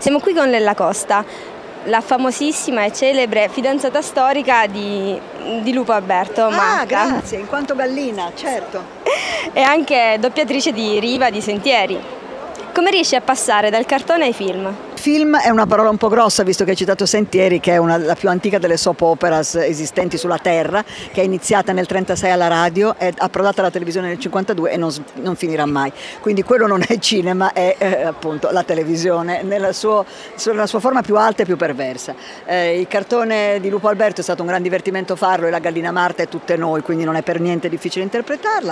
Siamo qui con Lella Costa, la famosissima e celebre fidanzata storica di Lupo Alberto. Grazie, in quanto gallina, certo. E anche doppiatrice di Riva di Sentieri. Come riesci a passare dal cartone ai film? Film è una parola un po' grossa, visto che hai citato Sentieri, che è la più antica delle soap operas esistenti sulla Terra, che è iniziata nel 1936 alla radio, è approdata alla televisione nel 1952 e non finirà mai. Quindi quello non è cinema, è appunto la televisione, nella sua forma più alta e più perversa. Il cartone di Lupo Alberto è stato un gran divertimento farlo, e la gallina Marta e tutte noi, quindi non è per niente difficile interpretarla.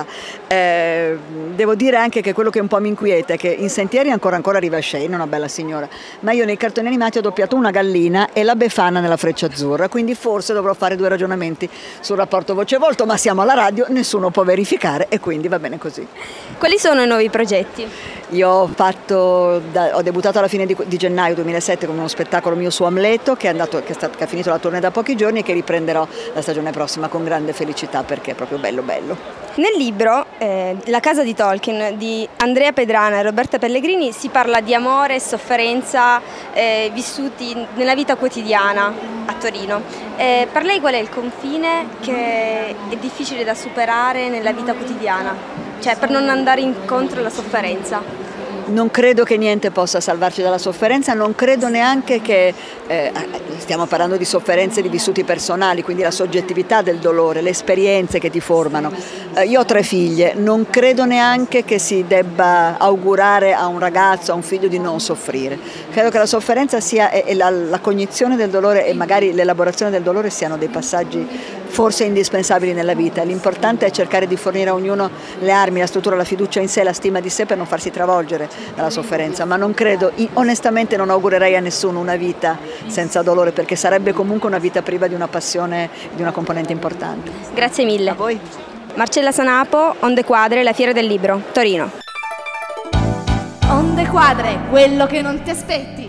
Devo dire anche che quello che un po' mi inquieta è che in Sentieri ancora arriva Shane, una bella signora, ma io nei cartoni animati ho doppiato una gallina e la Befana nella Freccia Azzurra, quindi forse dovrò fare 2 ragionamenti sul rapporto voce-volto, ma siamo alla radio, nessuno può verificare e quindi va bene così. Quali sono i nuovi progetti? Io ho debuttato alla fine di gennaio 2007 con uno spettacolo mio su Amleto che ha finito la tournée da pochi giorni e che riprenderò la stagione prossima con grande felicità perché è proprio bello. Nel libro La casa di Tolkien di Andrea Pedrana e Roberta Pellegrini si parla di amore e sofferenza vissuti nella vita quotidiana a Torino. Per lei qual è il confine che è difficile da superare nella vita quotidiana? Cioè per non andare incontro alla sofferenza? Non credo che niente possa salvarci dalla sofferenza, non credo neanche che, stiamo parlando di sofferenze di vissuti personali, quindi la soggettività del dolore, le esperienze che ti formano. Io ho 3 figlie, non credo neanche che si debba augurare a un ragazzo, a un figlio di non soffrire. Credo che la sofferenza sia e la cognizione del dolore e magari l'elaborazione del dolore siano dei passaggi forse indispensabili nella vita. L'importante è cercare di fornire a ognuno le armi, la struttura, la fiducia in sé, la stima di sé per non farsi travolgere dalla sofferenza, ma non credo, onestamente non augurerei a nessuno una vita senza dolore perché sarebbe comunque una vita priva di una passione, di una componente importante. Grazie mille. A voi. Marcella Sanapo, Onde Quadre, La Fiera del Libro, Torino. Onde Quadre, quello che non ti aspetti.